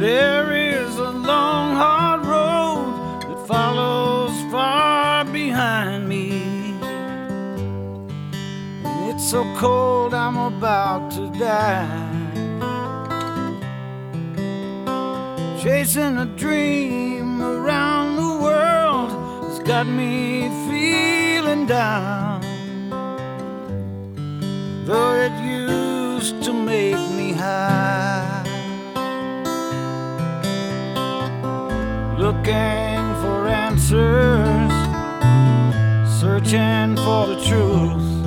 There is a long, hard road that follows far behind me. And it's so cold I'm about to die. Chasing a dream around the world has got me feeling down, though it used to make me high. Looking for answers, searching for the truth.